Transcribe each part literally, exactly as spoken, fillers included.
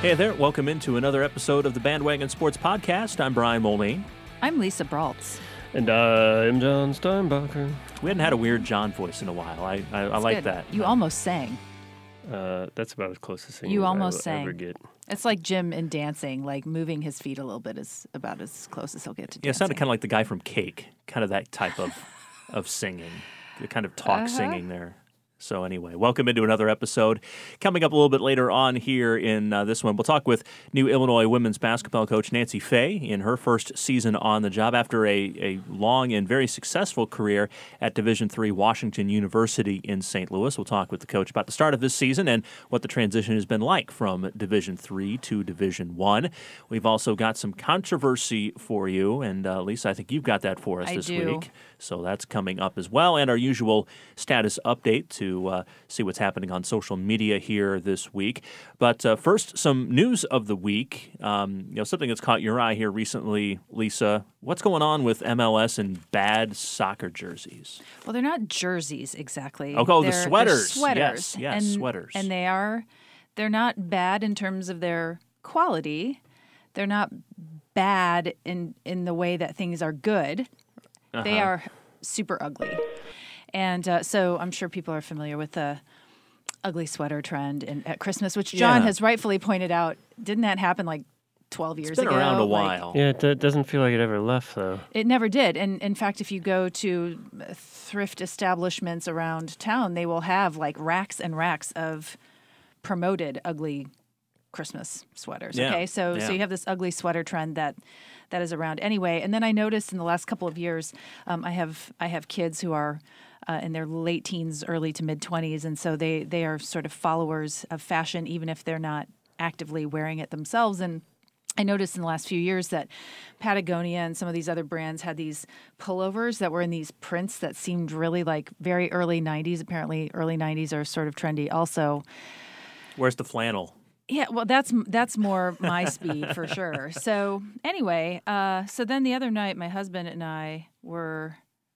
Hey there, welcome into another episode of the Bandwagon Sports Podcast. I'm Brian Mulvaney. I'm Lisa Braultz. And I'm John Steinbacher. We hadn't had a weird John voice in a while. I I, I like good. that. You uh, almost sang. Uh, that's about as close to singing You as almost I will sang. ever get. It's like Jim in dancing, like moving his feet a little bit is about as close as he'll get to dancing. Yeah, it sounded kind of like the guy from Cake, kind of that type of of singing, the kind of talk Uh-huh. singing there. So anyway, welcome into another episode. Coming up a little bit later on here in uh, this one, we'll talk with new Illinois women's basketball coach Nancy Fay in her first season on the job after a, a long and very successful career at Division three Washington University in Saint Louis. We'll talk with the coach about the start of this season and what the transition has been like from Division three to Division one. We've also got some controversy for you, and uh, Lisa, I think you've got that for us I this do. week. So that's coming up as well, and our usual status update to to uh, see what's happening on social media here this week. But uh, first, some news of the week. Um, you know, something that's caught your eye here recently, Lisa. What's going on with M L S and bad soccer jerseys? Well, they're not jerseys exactly. Oh, oh, the They're- they're sweaters. sweaters. Yes, yes, and, sweaters. And they are, they're not bad in terms of their quality. They're not bad in, in the way that things are good. Uh-huh. They are super ugly. And uh, so I'm sure people are familiar with the ugly sweater trend in, at Christmas, which John Yeah. has rightfully pointed out. Didn't that happen like twelve years It's been ago? around a Like, while. Yeah, it d- doesn't feel like it ever left, though. It never did. And in fact, if you go to thrift establishments around town, they will have like racks and racks of promoted ugly Christmas sweaters. Yeah, Okay. So yeah. so you have this ugly sweater trend that that is around anyway. And then I noticed in the last couple of years, um, I have I have kids who are uh, in their late teens, early to mid twenties, and so they they are sort of followers of fashion, even if they're not actively wearing it themselves. And I noticed in the last few years that Patagonia and some of these other brands had these pullovers that were in these prints that seemed really like very early nineties. Apparently, early nineties are sort of trendy also. Where's the flannel? Yeah, well, that's that's more my speed for sure. So anyway, uh, so then the other night, my husband and I were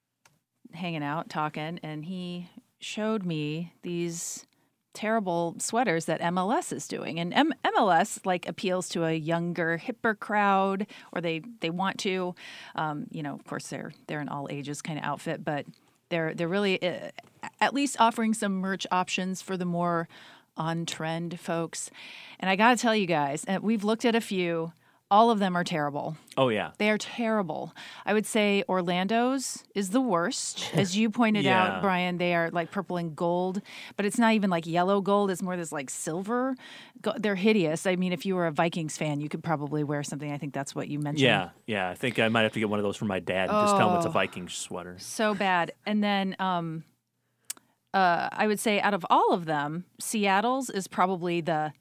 hanging out, talking, and he showed me these terrible sweaters that M L S is doing. And M- MLS like appeals to a younger, hipper crowd, or they they want to. Um, you know, of course, they're they're an all ages kind of outfit, but they're they're really uh, at least offering some merch options for the more on-trend folks. And I got to tell you guys, and we've looked at a few. All of them are terrible. Oh, yeah. They are terrible. I would say Orlando's is the worst. As you pointed Yeah. out, Brian, they are like purple and gold, but it's not even like yellow gold. It's more this like silver. Go- They're hideous. I mean, if you were a Vikings fan, you could probably wear something. I think that's what you mentioned. Yeah, yeah. I think I might have to get one of those for my dad and just tell him it's a Oh. Viking sweater. So bad. And then um, uh, I would say out of all of them, Seattle's is probably the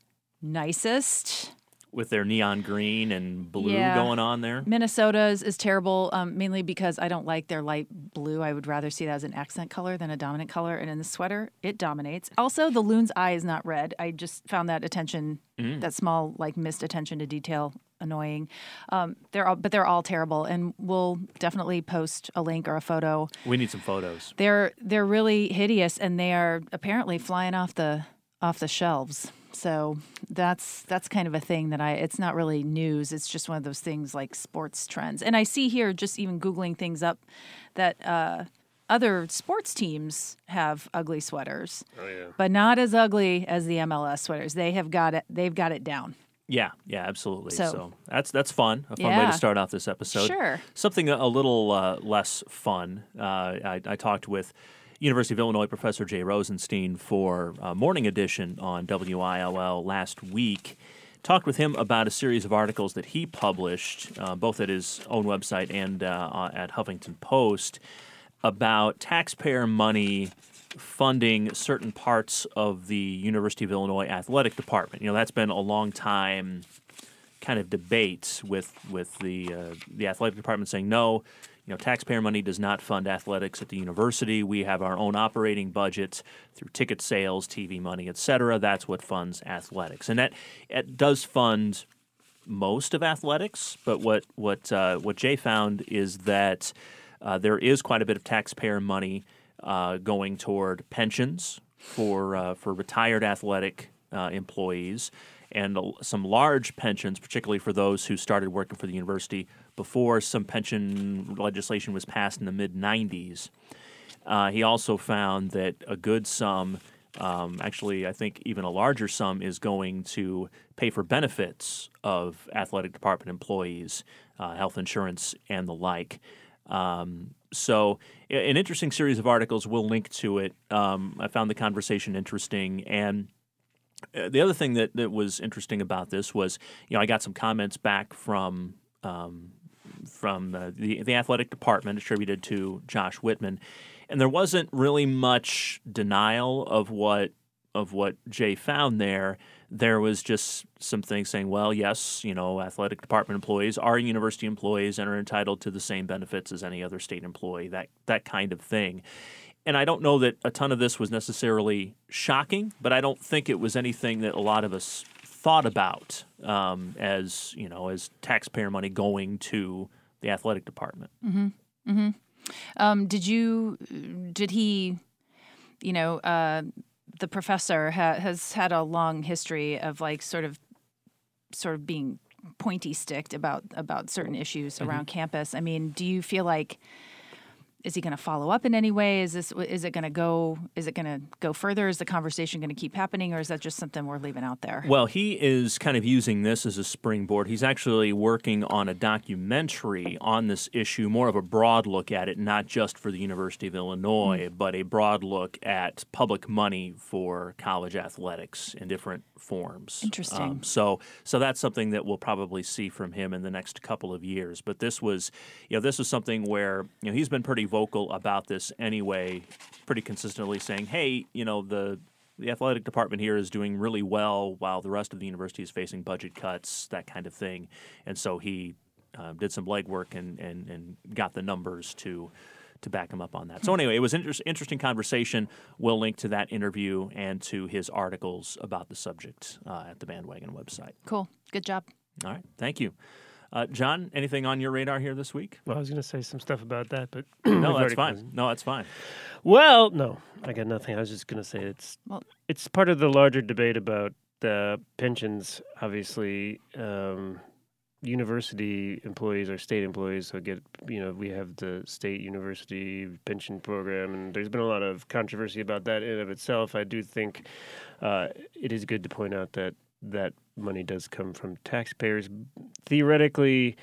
nicest. With their neon green and blue Yeah. going on there. Minnesota's is terrible, um, mainly because I don't like their light blue. I would rather see that as an accent color than a dominant color. And in the sweater, it dominates. Also, the loon's eye is not red. I just found that attention, Mm. that small, like missed attention to detail, annoying. Um, they're all, but they're all terrible. And we'll definitely post a link or a photo. We need some photos. They're they're really hideous, and they are apparently flying off the off the shelves. So that's that's kind of a thing that I. It's not really news. It's just one of those things like sports trends. And I see here, just even googling things up, that uh, other sports teams have ugly sweaters, Oh, yeah. but not as ugly as the M L S sweaters. They have got it. They've got it down. Yeah, yeah, absolutely. So, So- that's that's fun. A fun way Yeah. to start off this episode. Sure. Something a, a little uh, less fun. Uh, I, I talked with University of Illinois professor Jay Rosenstein for uh, Morning Edition on W I L L last week. Talked with him about a series of articles that he published, uh, both at his own website and uh, at Huffington Post, about taxpayer money funding certain parts of the University of Illinois athletic department. You know, that's been a long time kind of debate with with the uh, the athletic department saying no, you know, taxpayer money does not fund athletics at the university. We have our own operating budget through ticket sales, T V money, et cetera. That's what funds athletics, and that it does fund most of athletics. But what what uh, what Jay found is that uh, there is quite a bit of taxpayer money uh, going toward pensions for uh, for retired athletic uh, employees. and uh, some large pensions, particularly for those who started working for the university before some pension legislation was passed in the mid nineties. Uh, he also found that a good sum, um, actually I think even a larger sum, is going to pay for benefits of athletic department employees, uh, health insurance, and the like. Um, so an interesting series of articles. We'll link to it. Um, I found the conversation interesting. And uh, the other thing that, that was interesting about this was, you know, I got some comments back from um, from uh, the, the athletic department attributed to Josh Whitman. And there wasn't really much denial of what of what Jay found there. There was just some things saying, well, yes, you know, athletic department employees are university employees and are entitled to the same benefits as any other state employee, that that kind of thing. And I don't know that a ton of this was necessarily shocking, but I don't think it was anything that a lot of us thought about um, as, you know, as taxpayer money going to the athletic department. Mm-hmm. Mm-hmm. Um, did you, did he, you know, uh, the professor ha- has had a long history of like sort of, sort of being pointy sticked about, about certain issues mm-hmm. around campus. I mean, do you feel like, is he going to follow up in any way? Is this, is it going to go, is it going to go further? Is the conversation going to keep happening, or is that just something we're leaving out there? Well, he is kind of using this as a springboard. He's actually working on a documentary on this issue, more of a broad look at it, not just for the University of Illinois, mm-hmm. but a broad look at public money for college athletics in different forms. Interesting. Um, so, so that's something that we'll probably see from him in the next couple of years. But this was, you know, this was something where, you know, he's been pretty vocal about this anyway, pretty consistently saying, hey, you know, the the athletic department here is doing really well while the rest of the university is facing budget cuts, that kind of thing. And so he uh, did some legwork and, and, and got the numbers to to back him up on that. So anyway, it was an inter- interesting conversation. We'll link to that interview and to his articles about the subject uh, at the Bandwagon website. Cool. Good job. All right. Thank you. Uh, John, anything on your radar here this week? Well, I was going to say some stuff about that, but no, that's fine. Closed. No, that's fine. Well, no, I got nothing. I was just going to say it's well, it's part of the larger debate about uh, pensions. Obviously, um, university employees are state employees, so get you know we have the state university pension program, and there's been a lot of controversy about that in and of itself. I do think uh, it is good to point out that that money does come from taxpayers. Theoretically,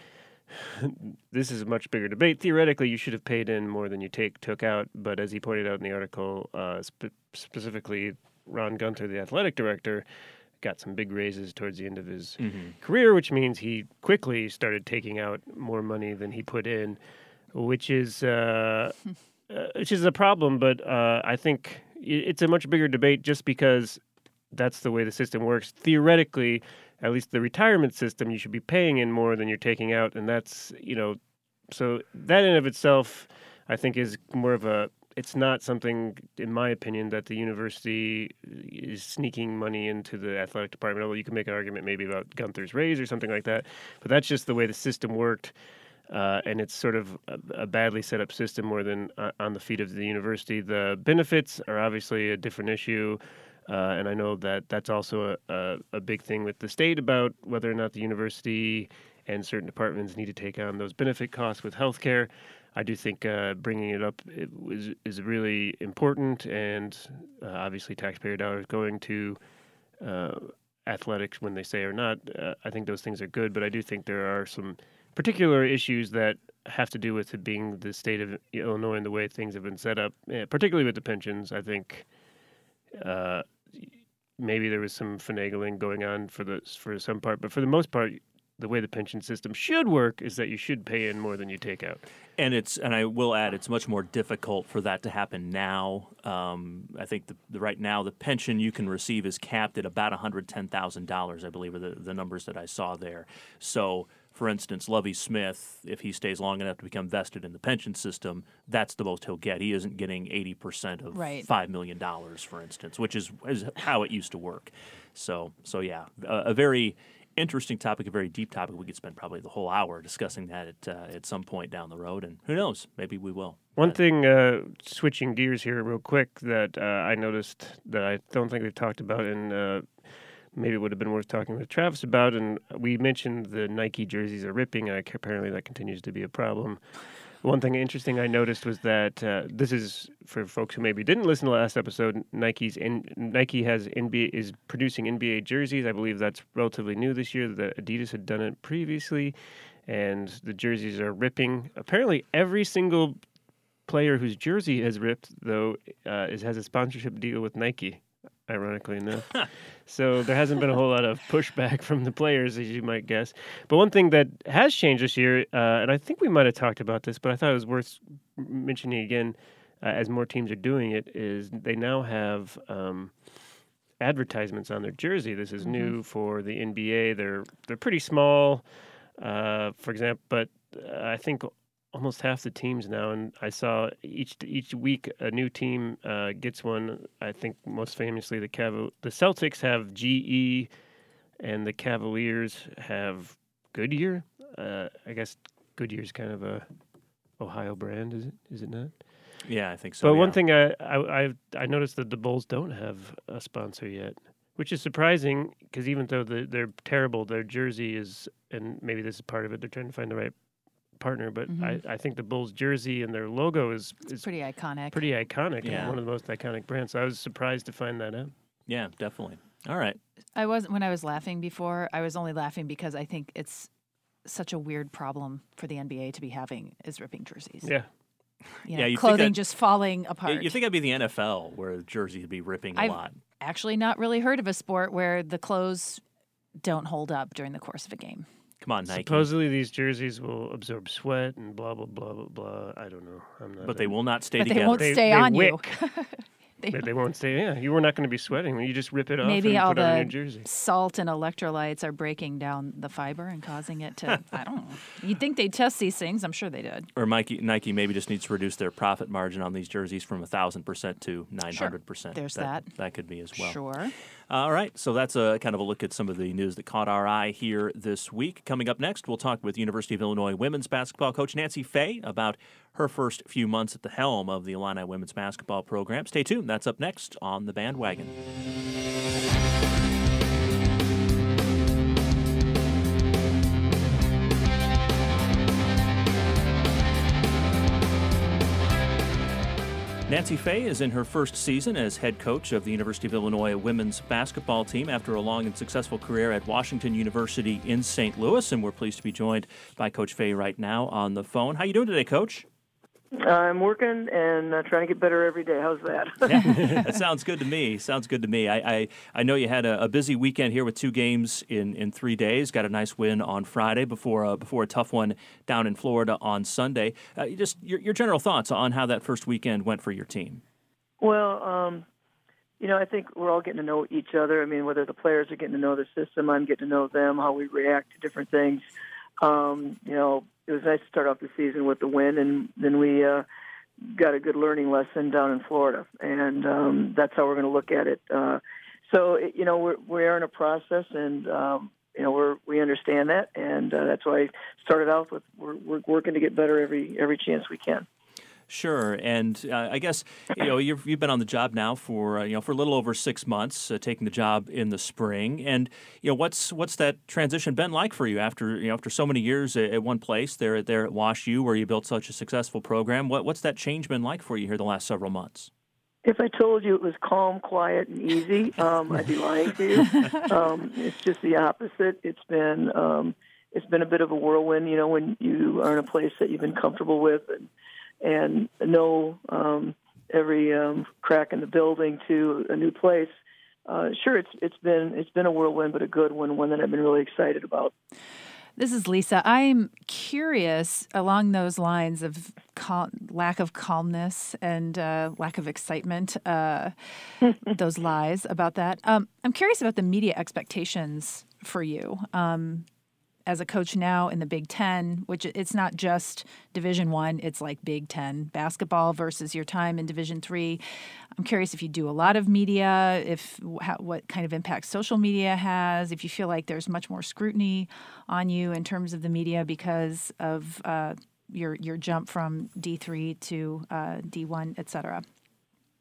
this is a much bigger debate. Theoretically, you should have paid in more than you take took out. But as he pointed out in the article, uh, spe- specifically Ron Gunther, the athletic director, got some big raises towards the end of his mm-hmm. career, which means he quickly started taking out more money than he put in, which is uh, uh, which is a problem. But uh, I think it's a much bigger debate just because that's the way the system works. Theoretically, at least the retirement system, you should be paying in more than you're taking out. And that's, you know, so that in of itself, I think is more of a, it's not something, in my opinion, that the university is sneaking money into the athletic department. Although you can make an argument maybe about Gunther's raise or something like that. But that's just the way the system worked. Uh, and it's sort of a, a badly set up system more than uh, on the feet of the university. The benefits are obviously a different issue. Uh, and I know that that's also a, a, a big thing with the state about whether or not the university and certain departments need to take on those benefit costs with healthcare. I do think uh, bringing it up is, is really important, and uh, obviously taxpayer dollars going to uh, athletics when they say or not. Uh, I think those things are good, but I do think there are some particular issues that have to do with it being the state of Illinois and the way things have been set up, uh, particularly with the pensions. I think uh, maybe there was some finagling going on for the for some part, but for the most part, the way the pension system should work is that you should pay in more than you take out. And it's and I will add, it's much more difficult for that to happen now. Um, I think the, the right now the pension you can receive is capped at about one hundred ten thousand dollars, I believe, are the, the numbers that I saw there. So, for instance, Lovie Smith, if he stays long enough to become vested in the pension system, that's the most he'll get. He isn't getting eighty percent of right. five million dollars, for instance, which is, is how it used to work. So, so yeah, a, a very interesting topic, a very deep topic. We could spend probably the whole hour discussing that at uh, at some point down the road, and who knows, maybe we will. One but, thing, uh, switching gears here real quick, that uh, I noticed that I don't think we've talked about in uh, maybe it would have been worth talking with Travis about. And we mentioned the Nike jerseys are ripping. And apparently that continues to be a problem. One thing interesting I noticed was that uh, this is for folks who maybe didn't listen to the last episode. Nike's in, Nike has N B A is producing N B A jerseys. I believe that's relatively new this year. The Adidas had done it previously, and the jerseys are ripping. Apparently, every single player whose jersey has ripped, though, uh, is has a sponsorship deal with Nike. Ironically enough. So there hasn't been a whole lot of pushback from the players, as you might guess. But one thing that has changed this year, uh, and I think we might have talked about this, but I thought it was worth mentioning again uh, as more teams are doing it, is they now have um, advertisements on their jersey. This is mm-hmm. new for the N B A. They're they're pretty small, uh, for example, but uh, I think almost half the teams now, and I saw each each week a new team uh, gets one. I think most famously the Caval- the Celtics have G E, and the Cavaliers have Goodyear. Uh, I guess Goodyear's kind of a Ohio brand, is it? Is it not? Yeah, I think so. But yeah. one thing I, I I I noticed that the Bulls don't have a sponsor yet, which is surprising because even though the, they're terrible, their jersey is, and maybe this is part of it. They're trying to find the right partner, but mm-hmm. I, I think the Bulls jersey and their logo is, is it's pretty iconic. Pretty iconic. Yeah. And one of the most iconic brands. So I was surprised to find that out. Yeah, definitely. All right. I was when I was laughing before, I was only laughing because I think it's such a weird problem for the N B A to be having is ripping jerseys. Yeah. You know, yeah, clothing just falling apart. You think that'd be the N F L where jerseys would be ripping a I've lot. Actually not really heard of a sport where the clothes don't hold up during the course of a game. Come on, Nike. Supposedly these jerseys will absorb sweat and blah, blah, blah, blah, blah. I don't know. I'm not but they will not stay but together. They won't they, stay they on wick. you. they, they won't stay. Yeah, you were not going to be sweating when you just rip it off Maybe and all put it on your the jersey. salt and electrolytes are breaking down the fiber and causing it to, I don't know. You'd think they'd test these things. I'm sure they did. Or Nike, Nike maybe just needs to reduce their profit margin on these jerseys from one thousand percent to nine hundred percent. Sure. There's that. that. That could be as well. Sure. Uh, all right, so that's a kind of a look at some of the news that caught our eye here this week. Coming up next, we'll talk with University of Illinois women's basketball coach Nancy Fay about her first few months at the helm of the Illini women's basketball program. Stay tuned. That's up next on The Bandwagon. Nancy Fay is in her first season as head coach of the University of Illinois women's basketball team after a long and successful career at Washington University in Saint Louis, and we're pleased to be joined by Coach Fay right now on the phone. How you doing today, Coach? I'm working and uh, trying to get better every day. How's that? Yeah, that sounds good to me. Sounds good to me. I I, I know you had a, a busy weekend here with two games in, in three days. Got a nice win on Friday before uh, before a tough one down in Florida on Sunday. Uh, just your, your general thoughts on how that first weekend went for your team. Well, um, you know, I think we're all getting to know each other. I mean, whether the players are getting to know the system, I'm getting to know them, how we react to different things. Um, you know, it was nice to start off the season with the win, and then we uh, got a good learning lesson down in Florida, and um, that's how we're going to look at it. Uh, so, it, you know, we're, we are in a process, and um, you know, we're we understand that, and uh, that's why I started out with we're, we're working to get better every every chance we can. Sure, and uh, I guess you know you've you've been on the job now for uh, you know for a little over six months, uh, taking the job in the spring, and you know what's what's that transition been like for you after you know after so many years at, at one place there there at Wash U where you built such a successful program? What what's that change been like for you here the last several months? If I told you it was calm, quiet, and easy, um, I'd be lying to you. Um, it's just the opposite. It's been um, it's been a bit of a whirlwind, you know, when you are in a place that you've been comfortable with and. and know um, every um, crack in the building to a new place. Uh, sure, it's it's been it's been a whirlwind, but a good one, one that I've been really excited about. This is Lisa. I'm curious along those lines of cal- lack of calmness and uh, lack of excitement, uh, those lies about that. Um, I'm curious about the media expectations for you. Um, as a coach now in the Big Ten, which it's not just Division One, it's like Big Ten basketball versus your time in Division Three. I'm curious if you do a lot of media, if how, what kind of impact social media has, if you feel like there's much more scrutiny on you in terms of the media because of uh, your your jump from D three to uh, D one, et cetera.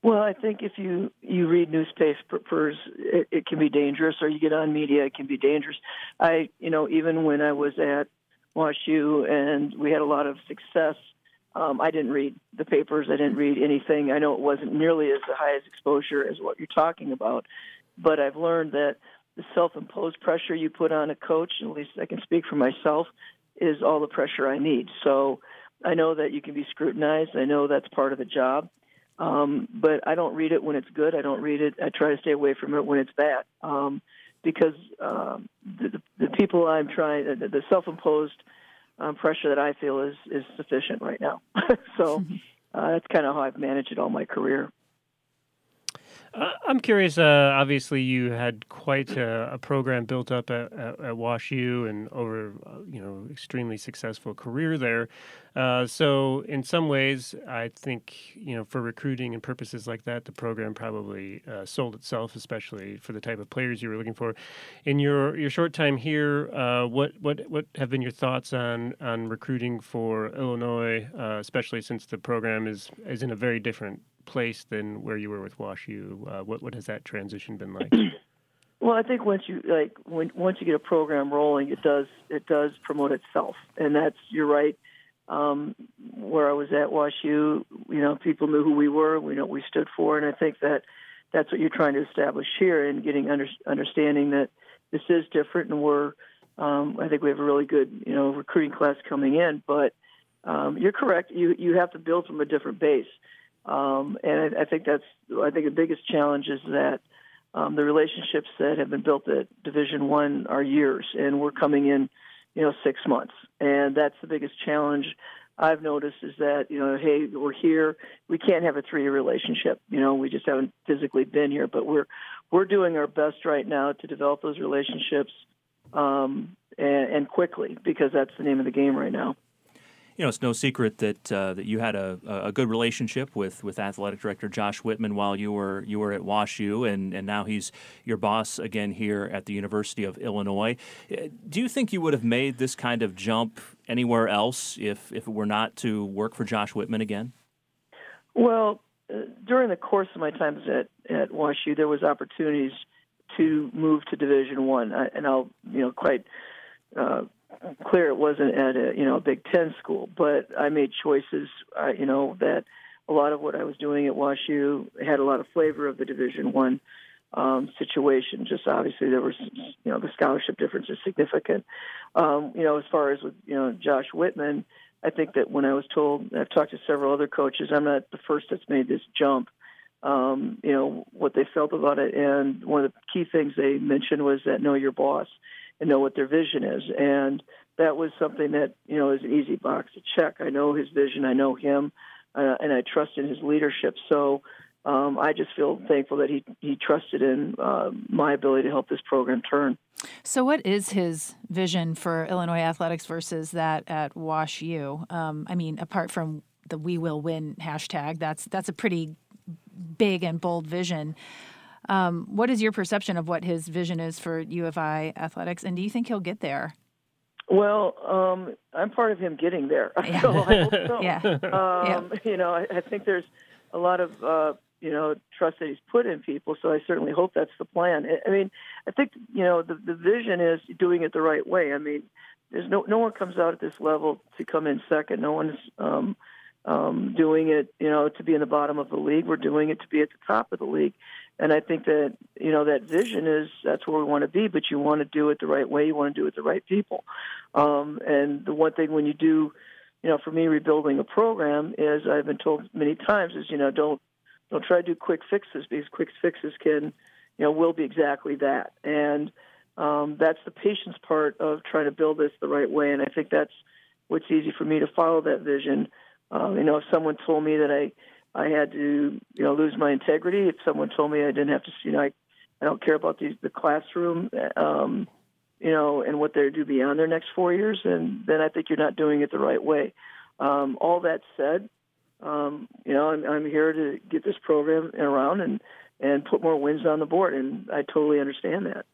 Well, I think if you, you read newspapers, it, it can be dangerous, or you get on media, it can be dangerous. I, you know, even when I was at WashU and we had a lot of success, um, I didn't read the papers. I didn't read anything. I know it wasn't nearly as the highest exposure as what you're talking about, but I've learned that the self-imposed pressure you put on a coach, at least I can speak for myself, is all the pressure I need. So I know that you can be scrutinized. I know that's part of the job. Um, but I don't read it when it's good. I don't read it. I try to stay away from it when it's bad, um, because um, the, the people I'm trying, the, the self-imposed um, pressure that I feel is is sufficient right now. So uh, that's kind of how I've managed it all my career. Uh, I'm curious. Uh, obviously, you had quite a, a program built up at, at, at WashU and over, uh, you know, extremely successful career there. Uh, so, in some ways, I think you know, for recruiting and purposes like that, the program probably uh, sold itself, especially for the type of players you were looking for. In your, your short time here, uh, what what what have been your thoughts on on recruiting for Illinois, uh, especially since the program is is in a very different place than where you were with WashU? Uh, what what has that transition been like? Well, I think once you like when once you get a program rolling, it does it does promote itself, and that's you're right. Um, where I was at WashU, you know, people knew who we were, we know what we stood for, and I think that that's what you're trying to establish here, and getting under, understanding that this is different, and we're um, I think we have a really good you know recruiting class coming in, but um, you're correct. You you have to build from a different base. Um, and I, I think that's, I think the biggest challenge is that um, the relationships that have been built at Division One are years, and we're coming in, you know, six months. And that's the biggest challenge I've noticed is that, you know, hey, we're here. We can't have a three-year relationship. You know, we just haven't physically been here, but we're, we're doing our best right now to develop those relationships um, and, and quickly, because that's the name of the game right now. You know, it's no secret that uh, that you had a, a good relationship with, with athletic director Josh Whitman while you were you were at WashU, and, and now he's your boss again here at the University of Illinois. Do you think you would have made this kind of jump anywhere else if, if it were not to work for Josh Whitman again? Well, uh, during the course of my time at, at WashU, there was opportunities to move to Division One, and I'll you know quite. Uh, clear it wasn't at a you know a Big Ten school, but I made choices uh, you know that a lot of what I was doing at WashU had a lot of flavor of the Division One um, situation. Just obviously there was you know the scholarship difference is significant. Um, you know as far as with you know Josh Whitman, I think that when I was told, I've talked to several other coaches, I'm not the first that's made this jump. Um, you know what they felt about it, and one of the key things they mentioned was that know your boss and know what their vision is. And that was something that, you know, is an easy box to check. I know his vision, I know him, uh, and I trust in his leadership. So um, I just feel thankful that he, he trusted in uh, my ability to help this program turn. So what is his vision for Illinois athletics versus that at WashU? Um, I mean, apart from the "We Will Win" hashtag, that's that's a pretty big and bold vision. Um, what is your perception of what his vision is for U of I athletics, and do you think he'll get there? Well, um, I'm part of him getting there, Yeah. so I hope so. Yeah. Um, yeah. You know, I, I think there's a lot of, uh, you know, trust that he's put in people, so I certainly hope that's the plan. I, I mean, I think, you know, the, the vision is doing it the right way. I mean, there's no no one comes out at this level to come in second. No one's um, um, doing it, you know, to be in the bottom of the league. We're doing it to be at the top of the league. And I think that, you know, that vision is that's where we want to be, but you want to do it the right way. You want to do it with the right people. Um, and the one thing when you do, you know, for me, rebuilding a program is I've been told many times is, you know, don't don't try to do quick fixes, because quick fixes can, you know, will be exactly that. And um, that's the patience part of trying to build this the right way. And I think that's what's easy for me to follow that vision. Um, you know, if someone told me that I, I had to, you know, lose my integrity. If someone told me I didn't have to, you know, I, I don't care about the, the classroom, um, you know, and what they do beyond their next four years, and then I think you're not doing it the right way. Um, all that said, um, you know, I'm, I'm here to get this program around and, and put more wins on the board, and I totally understand that.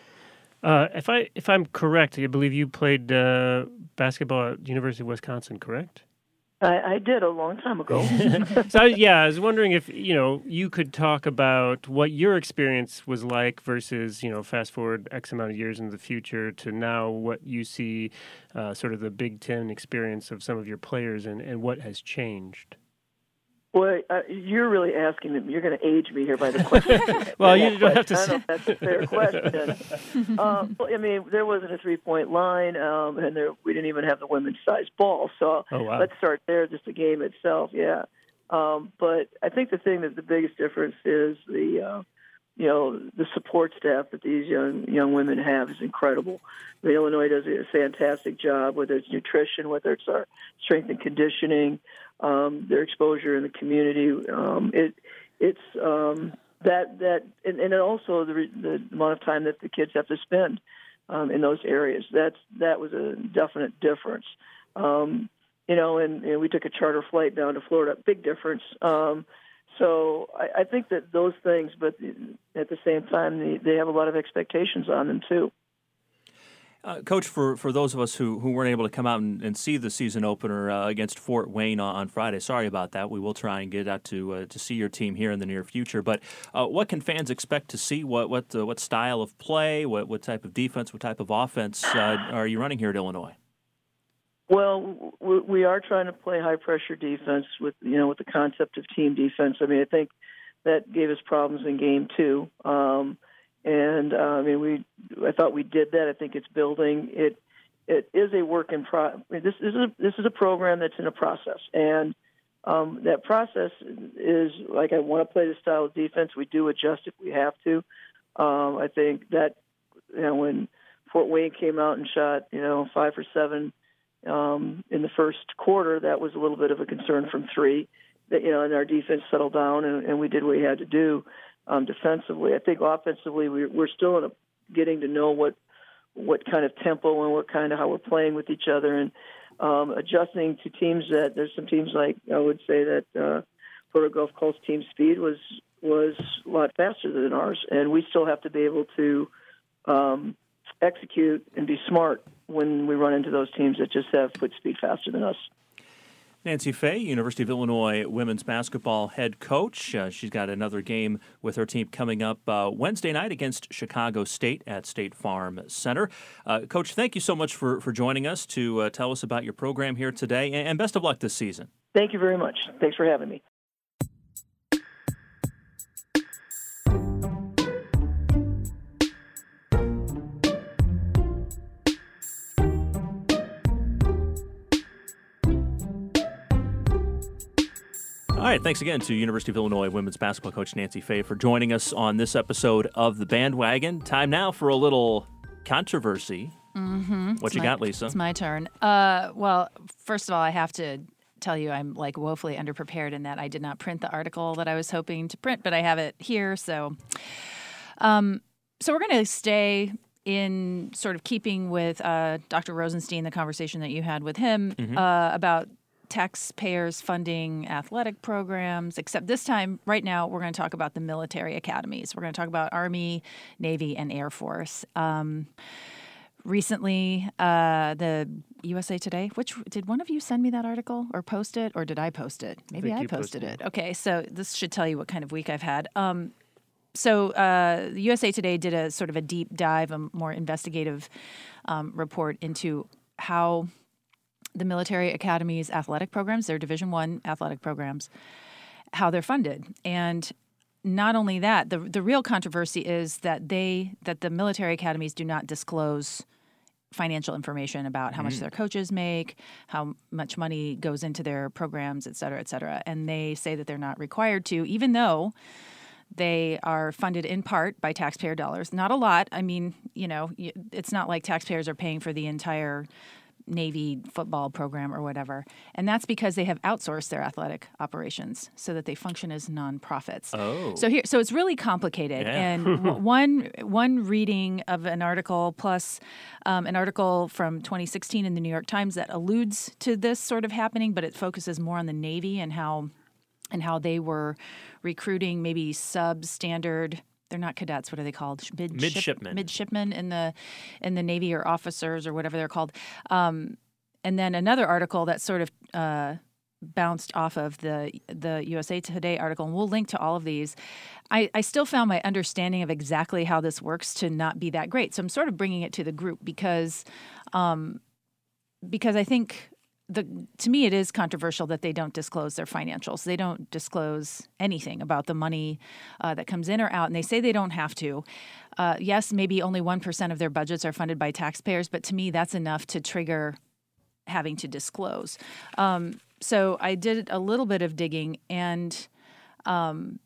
Uh, if I if I'm correct, I believe you played uh, basketball at University of Wisconsin, correct? I, I did a long time ago. So yeah, I was wondering if you know you could talk about what your experience was like versus you know fast forward X amount of years into the future to now what you see, uh, sort of the Big Ten experience of some of your players and, and what has changed. Well, uh, you're really asking them. You're going to age me here by the question. Well, you don't have to. I don't know if that's a fair question. um, I mean, there wasn't a three-point line, um, and there we didn't even have the women's size ball. So oh, wow. let's start there. Just the game itself, yeah. Um, but I think the thing that the biggest difference is the, uh, you know, the support staff that these young young women have is incredible. The Illinois does a fantastic job, whether it's nutrition, whether it's our strength and conditioning. Um, their exposure in the community, um, it it's um, that that and, and also the, the amount of time that the kids have to spend um, in those areas. That's that was a definite difference. Um, you know, and, and we took a charter flight down to Florida. Big difference. Um, so I, I think that those things, but at the same time, they, they have a lot of expectations on them too. Uh, Coach, for, for those of us who, who weren't able to come out and, and see the season opener uh, against Fort Wayne on, on Friday, sorry about that. We will try and get out to uh, to see your team here in the near future. But uh, what can fans expect to see? What what uh, what style of play? What what type of defense? What type of offense uh, are you running here at Illinois? Well, we are trying to play high pressure defense with you know with the concept of team defense. I mean, I think that gave us problems in game two. Um, And uh, I mean, we. I thought we did that. I think it's building. It. It is a work in pro. This is a this is a program that's in a process, and um, that process is like I want to play the style of defense. We do adjust if we have to. Um, I think that you know when Fort Wayne came out and shot you know five for seven um, in the first quarter, that was a little bit of a concern from three. That you know, and our defense settled down, and, and we did what we had to do. Um, defensively, I think offensively we're, we're still in a, getting to know what what kind of tempo and what kind of how we're playing with each other and um, adjusting to teams that there's some teams like I would say that uh, Florida Gulf Coast team speed was was a lot faster than ours, and we still have to be able to um, execute and be smart when we run into those teams that just have foot speed faster than us. Nancy Fay, University of Illinois women's basketball head coach. Uh, she's got another game with her team coming up uh, Wednesday night against Chicago State at State Farm Center. Uh, Coach, thank you so much for, for joining us to uh, tell us about your program here today, and best of luck this season. Thank you very much. Thanks for having me. All right, thanks again to University of Illinois women's basketball coach Nancy Fay for joining us on this episode of The Bandwagon. Time now for a little controversy. Mm-hmm. What it's you my, got, Lisa? It's my turn. Uh, well, first of all, I have to tell you I'm like woefully underprepared in that I did not print the article that I was hoping to print, but I have it here. So, um, so we're going to stay in sort of keeping with uh, Doctor Rosenstein, the conversation that you had with him mm-hmm. uh, about taxpayers funding athletic programs, except this time, right now, we're going to talk about the military academies. We're going to talk about Army, Navy, and Air Force. Um, recently, uh, the U S A Today, which did one of you send me that article or post it, or did I post it? Maybe I, I posted, posted it. it. Okay, so this should tell you what kind of week I've had. Um, so uh, the U S A Today did a sort of a deep dive, a more investigative um, report into how the military academies athletic programs, their Division One athletic programs, how they're funded. And not only that, the the real controversy is that they that the military academies do not disclose financial information about how mm. much their coaches make, how much money goes into their programs, et cetera, et cetera. And they say that they're not required to, even though they are funded in part by taxpayer dollars. Not a lot. I mean, you know, it's not like taxpayers are paying for the entire Navy football program or whatever. And that's because they have outsourced their athletic operations so that they function as nonprofits. Oh. So here so it's really complicated. Yeah. And w- one one reading of an article plus um, an article from twenty sixteen in the New York Times that alludes to this sort of happening, but it focuses more on the Navy and how and how they were recruiting maybe substandard. They're not cadets. What are they called? Midship, midshipmen. Midshipmen in the in the Navy, or officers, or whatever they're called. Um, and then another article that sort of uh, bounced off of the the U S A Today article, and we'll link to all of these. I, I still found my understanding of exactly how this works to not be that great. So I'm sort of bringing it to the group because, um, because I think the to me it is controversial that they don't disclose their financials. They don't disclose anything about the money uh, that comes in or out, and they say they don't have to. Uh, yes, maybe only one percent of their budgets are funded by taxpayers, but to me that's enough to trigger having to disclose. Um, so I did a little bit of digging, and um,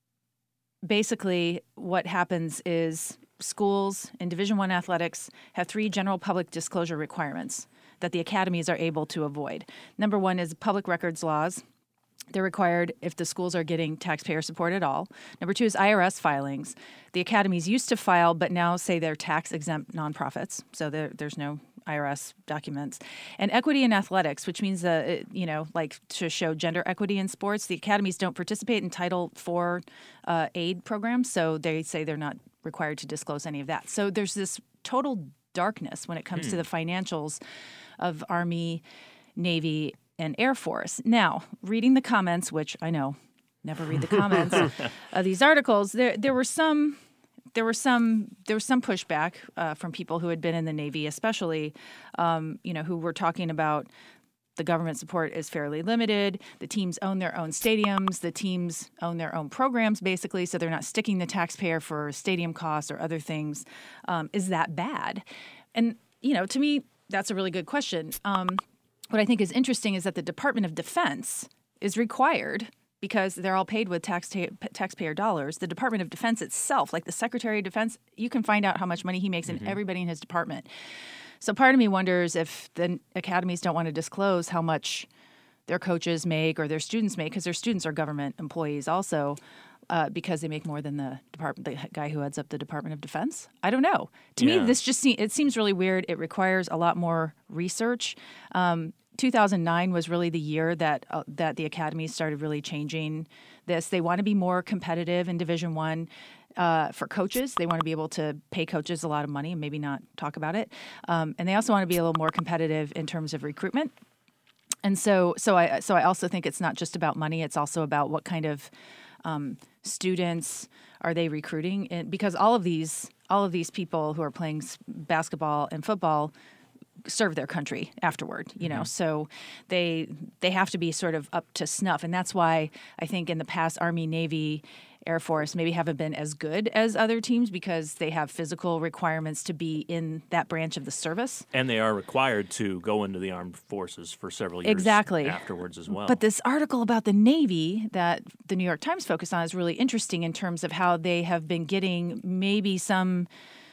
basically what happens is schools in Division One athletics have three general public disclosure requirements that the academies are able to avoid. Number one is public records laws. They're required if the schools are getting taxpayer support at all. Number two is I R S filings. The academies used to file, but now say they're tax-exempt nonprofits, so there, there's no I R S documents. And equity in athletics, which means, uh, you know, like to show gender equity in sports. The academies don't participate in Title four uh, aid programs, so they say they're not required to disclose any of that. So there's this total darkness when it comes hmm. to the financials of Army, Navy, and Air Force. Now, reading the comments, which I know, never read the comments of these articles, there there were some there were some there was some pushback uh, from people who had been in the Navy, especially, um, you know, who were talking about the government support is fairly limited. The teams own their own stadiums. The teams own their own programs, basically, so they're not sticking the taxpayer for stadium costs or other things. Um, is that bad? And, you know, to me, that's a really good question. Um, what I think is interesting is that the Department of Defense is required, because they're all paid with tax ta- taxpayer dollars. The Department of Defense itself, like the Secretary of Defense, you can find out how much money he makes mm-hmm. in everybody in his department. So part of me wonders if the academies don't want to disclose how much their coaches make or their students make, because their students are government employees also, uh, because they make more than the department, the guy who heads up the Department of Defense. I don't know. To yeah. me, this just se- it seems really weird. It requires a lot more research. Um, two thousand nine was really the year that uh, that the academies started really changing this. They want to be more competitive in Division One. Uh, for coaches, they want to be able to pay coaches a lot of money and maybe not talk about it. Um, and they also want to be a little more competitive in terms of recruitment. And so, so I, so I also think it's not just about money; it's also about what kind of um, students are they recruiting, and because all of these, all of these people who are playing basketball and football serve their country afterward, you know, mm-hmm. so they they have to be sort of up to snuff, and that's why I think in the past Army, Navy, Air Force maybe haven't been as good as other teams because they have physical requirements to be in that branch of the service. And they are required to go into the armed forces for several years exactly. afterwards as well. But this article about the Navy that the New York Times focused on is really interesting in terms of how they have been getting maybe some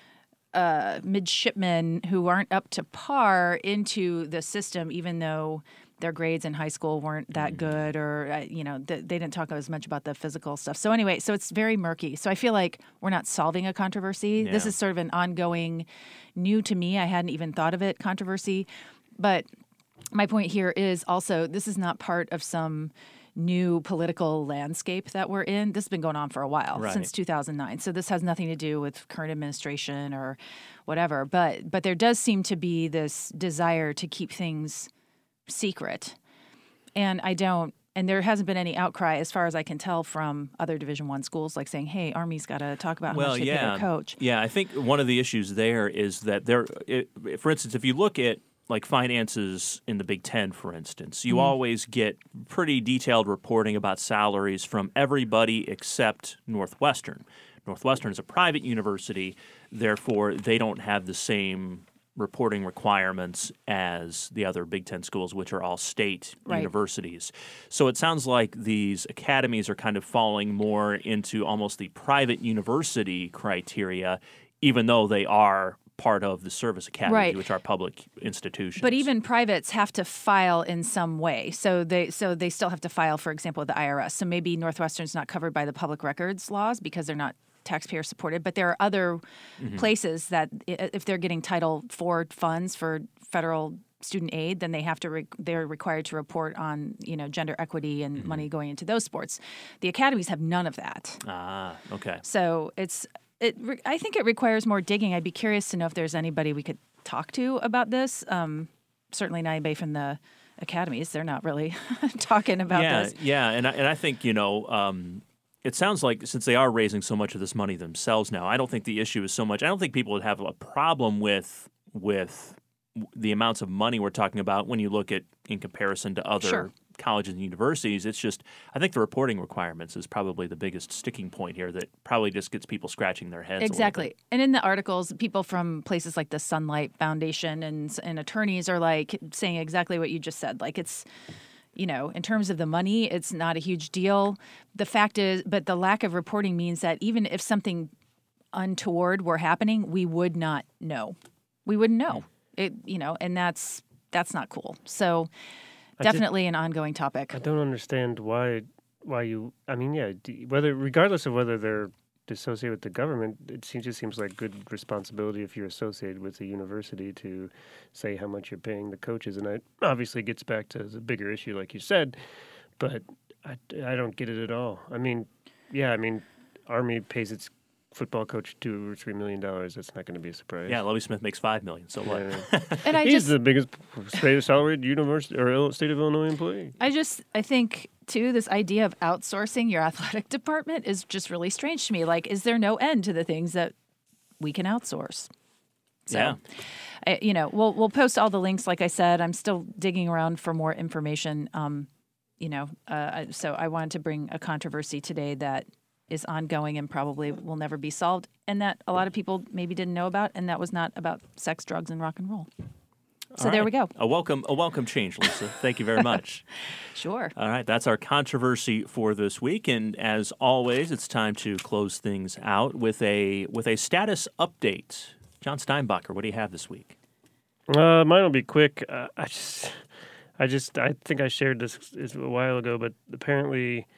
uh, midshipmen who aren't up to par into the system, even though their grades in high school weren't that good, or, uh, you know, th- they didn't talk as much about the physical stuff. So anyway, so it's very murky. So I feel like we're not solving a controversy. Yeah. This is sort of an ongoing, new to me, I hadn't even thought of it, controversy. But my point here is also this is not part of some new political landscape that we're in. This has been going on for a while, right. since two thousand nine. So this has nothing to do with current administration or whatever. But but there does seem to be this desire to keep things secret, and I don't, and there hasn't been any outcry as far as I can tell from other Division One schools, like saying, "Hey, Army's got to talk about how well, much they yeah. pay their coach." Yeah, I think one of the issues there is that there, it, for instance, if you look at like finances in the Big Ten, for instance, you mm-hmm. always get pretty detailed reporting about salaries from everybody except Northwestern. Northwestern is a private university, therefore they don't have the same reporting requirements as the other Big Ten schools, which are all state right. universities. So it sounds like these academies are kind of falling more into almost the private university criteria, even though they are part of the service academies, right. which are public institutions. But even privates have to file in some way. So they so they still have to file, for example, with the I R S. So maybe Northwestern's not covered by the public records laws because they're not taxpayer supported, but there are other mm-hmm. places that if they're getting Title four funds for federal student aid, then they have to re- they're required to report on, you know, gender equity and mm-hmm. money going into those sports. The academies have none of that. Ah, okay. So it's it. Re- I think it requires more digging. I'd be curious to know if there's anybody we could talk to about this. Um, certainly not anybody from the academies. They're not really talking about yeah, this. Yeah, and I, and I think, you know, um, it sounds like since they are raising so much of this money themselves now, I don't think the issue is so much. I don't think people would have a problem with with the amounts of money we're talking about when you look at in comparison to other Sure. colleges and universities. It's just, I think the reporting requirements is probably the biggest sticking point here that probably just gets people scratching their heads. Exactly. And in the articles, people from places like the Sunlight Foundation and and attorneys are like saying exactly what you just said. Like it's, you know, in terms of the money, it's not a huge deal. The fact is, but the lack of reporting means that even if something untoward were happening, we would not know. We wouldn't know. It, you know, and that's that's not cool. So I just- definitely an ongoing topic. I don't understand why why you. I mean, yeah, d- whether regardless of whether they're associated with the government, it seems, just seems like good responsibility if you're associated with a university to say how much you're paying the coaches, and it obviously gets back to the bigger issue, like you said. But I, I don't get it at all. I mean, yeah, I mean, Army pays its football coach two or three million dollars. That's not going to be a surprise. Yeah, Lovie Smith makes five million. So what? Yeah. And I He's just the biggest state salaried university or Il- state of Illinois employee. I just, I think, too, this idea of outsourcing your athletic department is just really strange to me. Like, is there no end to the things that we can outsource? So, Yeah. I, you know, we'll we'll post all the links. Like I said, I'm still digging around for more information. Um, you know, uh, I- so I wanted to bring a controversy today that is ongoing and probably will never be solved, and that a lot of people maybe didn't know about, and that was not about sex, drugs, and rock and roll. So All there right. we go. A welcome, a welcome change, Lisa. Thank you very much. Sure. All right, that's our controversy for this week, and as always, it's time to close things out with a with a status update. John Steinbacher, what do you have this week? Uh, mine will be quick. Uh, I just, I just, I think I shared this is a while ago, but apparently,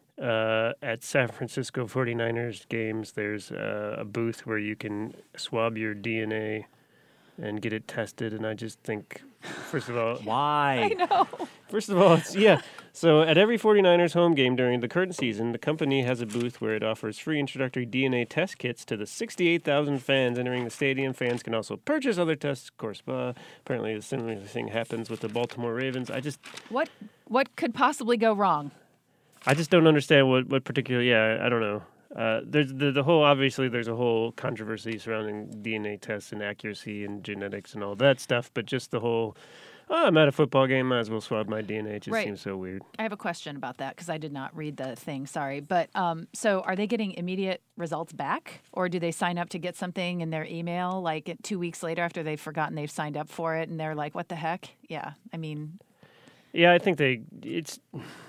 uh, at San Francisco forty-niners games, there's uh, a booth where you can swab your D N A and get it tested. And I just think, first of all, Why? I know. First of all, it's, yeah. So at every forty-niners home game during the current season, the company has a booth where it offers free introductory D N A test kits to the sixty-eight thousand fans entering the stadium. Fans can also purchase other tests. Of course, uh, apparently a similar thing happens with the Baltimore Ravens. I just, What what could possibly go wrong? I just don't understand what, what particular. Yeah, I don't know. Uh, there's the, the whole, obviously, there's a whole controversy surrounding D N A tests and accuracy and genetics and all that stuff. But just the whole, oh, I'm at a football game, might as well swab my D N A. It just Right. seems so weird. I have a question about that because I did not read the thing. Sorry, but um, so are they getting immediate results back, or do they sign up to get something in their email like it- two weeks later after they've forgotten they've signed up for it, and they're like, "What the heck?" Yeah, I mean, Yeah, I think they. It's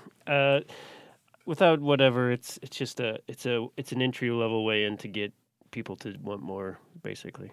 uh, without whatever. It's it's just a it's a it's an entry level way in to get people to want more, basically.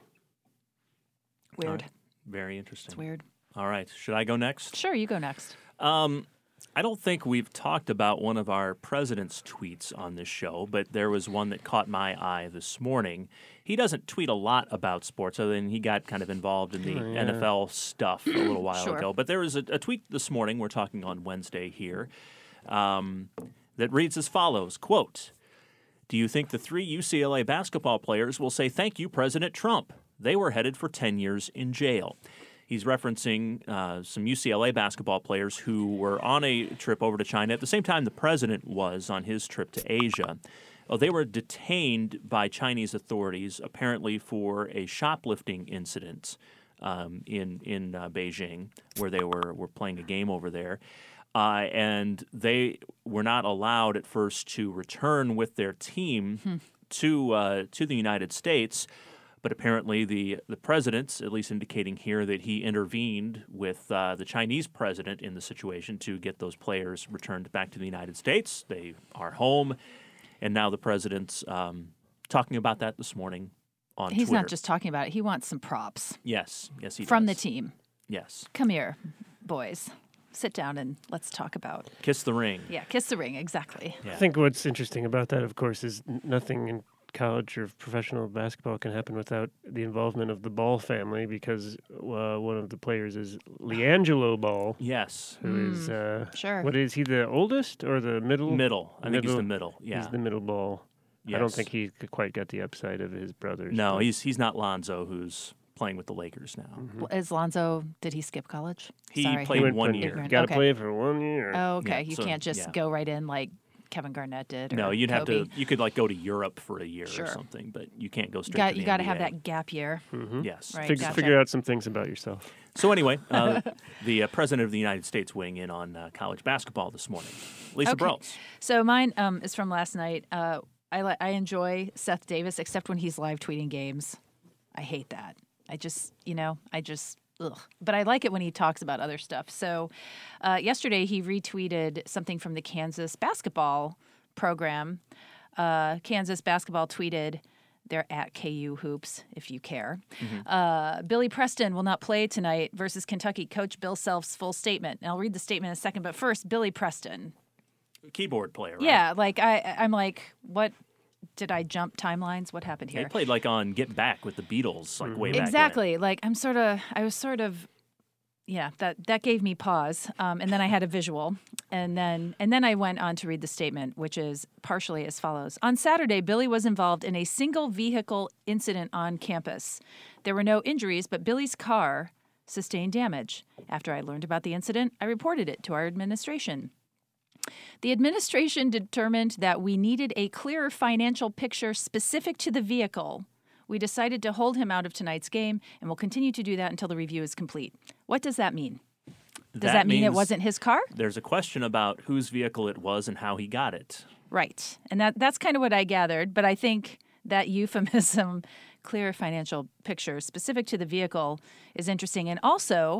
weird. All right. Very interesting. It's weird. All right, should I go next? Sure, you go next. Um, I don't think we've talked about one of our president's tweets on this show, but there was one that caught my eye this morning. He doesn't tweet a lot about sports, other than he got kind of involved in the Oh, yeah. N F L stuff a little while Sure. ago. But there was a, a tweet this morning, we're talking on Wednesday here, um, that reads as follows, quote, "Do you think the three U C L A basketball players will say thank you, President Trump? They were headed for ten years in jail." He's referencing uh, some U C L A basketball players who were on a trip over to China at the same time the president was on his trip to Asia. Oh, they were detained by Chinese authorities, apparently for a shoplifting incident um, in in uh, Beijing, where they were, were playing a game over there. Uh, and they were not allowed at first to return with their team Hmm. to uh, to the United States. But apparently the, the president, at least indicating here that he intervened with uh, the Chinese president in the situation to get those players returned back to the United States. They are home. And now the president's um, talking about that this morning on He's Twitter. not just talking about it. He wants some props Yes, yes, he from does. the team. Yes. Come here, boys. Sit down and let's talk about. Kiss the ring. Yeah, kiss the ring. Exactly. Yeah. I think what's interesting about that, of course, is n- nothing in college or professional basketball can happen without the involvement of the Ball family, because uh, one of the players is LiAngelo Ball, Yes. who is uh, Sure. what is he, the oldest or the middle? Middle. I think he's Middle- the middle. Yeah. He's the middle ball. I don't Yes. think he could quite got the upside of his brothers. No, but- he's he's not Lonzo, who's playing with the Lakers now. Mm-hmm. Is Lonzo, did he skip college? He Sorry. played He went one for- year. Ignorant. Got to Okay. play for one year. Oh, okay. Yeah, you so, can't just yeah. go right in like Kevin Garnett did. Or No, you'd have Kobe. to. You could like go to Europe for a year Sure. or something, but you can't go straight. Got, to the you got to N B A. have that gap year. Mm-hmm. Yes. Right. Fig- gotcha. Figure out some things about yourself. So anyway, uh, the uh, president of the United States weighing in on uh, college basketball this morning, Lisa Okay. Brels. So mine um, is from last night. Uh, I li- I enjoy Seth Davis, except when he's live tweeting games. I hate that. I just, you know, I just, ugh. But I like it when he talks about other stuff. So uh, yesterday he retweeted something from the Kansas basketball program. Uh, Kansas basketball tweeted, they're at K U Hoops, if you care. Mm-hmm. Uh, Billy Preston will not play tonight versus Kentucky. Coach Bill Self's full statement. And I'll read the statement in a second. But first, Billy Preston. Keyboard player, right? Yeah, like I, I'm like, what? Did I jump timelines? What happened He here? played like on Get Back with the Beatles, like way back when. Exactly. Like I'm sort of, I was sort of, yeah. That that gave me pause, um, and then I had a visual, and then and then I went on to read the statement, which is partially as follows: On Saturday, Billy was involved in a single vehicle incident on campus. There were no injuries, but Billy's car sustained damage. After I learned about the incident, I reported it to our administration. The administration determined that we needed a clearer financial picture specific to the vehicle. We decided to hold him out of tonight's game, and will continue to do that until the review is complete. What does that mean? Does that, mean it means wasn't his car? There's a question about whose vehicle it was and how he got it. Right. And that that's kind of what I gathered, but I think that euphemism, clear financial picture specific to the vehicle, is interesting. And also,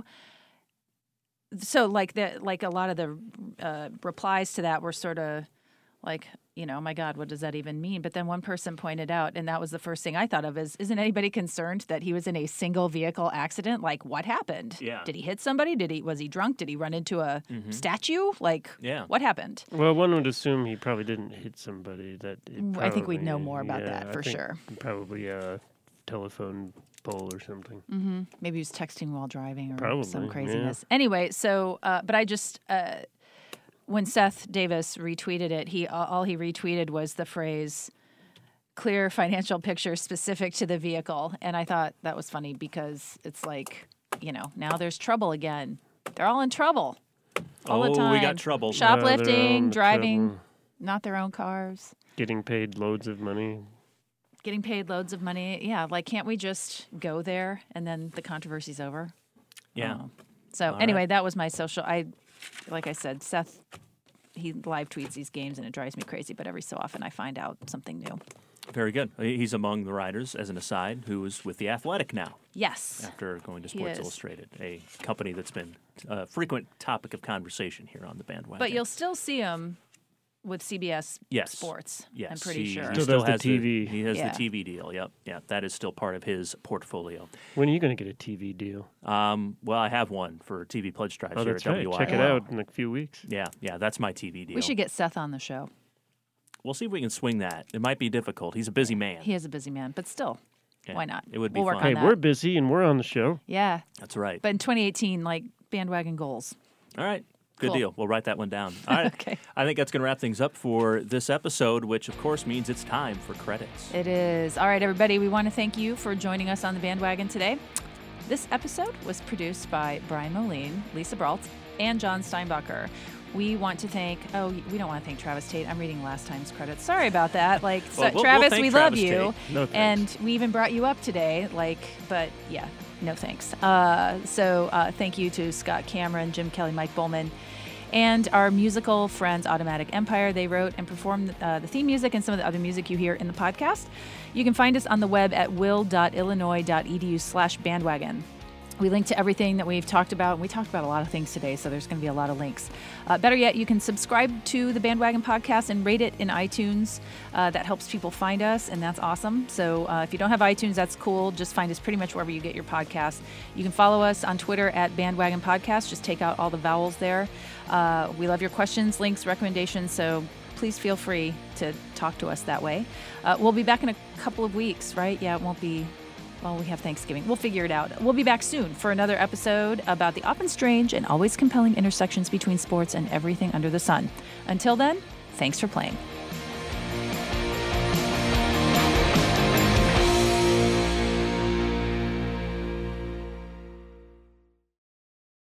so like the like a lot of the uh, replies to that were sort of like, you know, my God, what does that even mean? But then one person pointed out, and that was the first thing I thought of, is isn't anybody concerned that he was in a single vehicle accident? Like, what happened? Yeah. Did he hit somebody? Did he was he drunk? Did he run into a Mm-hmm. statue? Like, Yeah. what happened? Well, one would assume he probably didn't hit somebody. That it I think we'd know probably- more about yeah, that I for think sure. Probably a telephone pole or something. Mm-hmm. Maybe he was texting while driving or Probably, some yeah. craziness. Anyway, so uh, but I just uh, when Seth Davis retweeted it, he all he retweeted was the phrase "clear financial picture specific to the vehicle," and I thought that was funny because it's like, you know, now there's trouble again. They're all in trouble all oh, the time. we got trouble. Yeah, they're all Shoplifting, in driving, trouble. not their own cars. Getting paid loads of money. Getting paid loads of money. Yeah, like can't we just go there and then the controversy's over? Yeah. Oh. So All anyway, right. that was my social. I, like I said, Seth, he live tweets these games and it drives me crazy. But every so often I find out something new. Very good. He's among the writers, as an aside, who is with The Athletic now Yes. after going to He Sports is. Illustrated, a company that's been a frequent topic of conversation here on the bandwagon. But you'll still see him with C B S Yes. Sports. Yes, I'm pretty he, sure. He Still still does the has T V. he has Yeah. the T V deal. Yep, yeah, that is still part of his portfolio. When are you going to get a T V deal? Um, well, I have one for T V pledge drives Oh, here that's at right. W I L. Check it out in a few weeks. Yeah, yeah, that's my T V deal. We should get Seth on the show. We'll see if we can swing that. It might be difficult. He's a busy man. He is a busy man, but still, Yeah, why not? It would be We'll work fun. on Hey, that. we're busy and we're on the show. Yeah, That's right. but in twenty eighteen, like bandwagon goals. All right. Good Cool. deal. We'll write that one down. All right. Okay. I think that's going to wrap things up for this episode, which of course means it's time for credits. It is. All right, everybody, we want to thank you for joining us on the bandwagon today. This episode was produced by Brian Moline, Lisa Brault, and John Steinbacher. We want to thank, oh, we don't want to thank Travis Tate. I'm reading last time's credits. Sorry about that. Like, so, Well, we'll- we'll Travis, thank we Travis love you. Tate. No thanks. And we even brought you up today. Like, but yeah, no thanks. Uh, so uh, thank you to Scott Cameron, Jim Kelly, Mike Bowman, and our musical friends, Automatic Empire. They wrote and performed uh, the theme music and some of the other music you hear in the podcast. You can find us on the web at will.illinois.edu slash bandwagon. We link to everything that we've talked about. We talked about a lot of things today, so there's going to be a lot of links. Uh, better yet, you can subscribe to the Bandwagon Podcast and rate it in iTunes. Uh, that helps people find us, and that's awesome. So uh, if you don't have iTunes, that's cool. Just find us pretty much wherever you get your podcasts. You can follow us on Twitter at Bandwagon Podcast. Just take out all the vowels there. Uh, we love your questions, links, recommendations, so please feel free to talk to us that way. Uh, we'll be back in a couple of weeks, right? Yeah, it won't be... Well, we have Thanksgiving. We'll figure it out. We'll be back soon for another episode about the often strange and always compelling intersections between sports and everything under the sun. Until then, thanks for playing.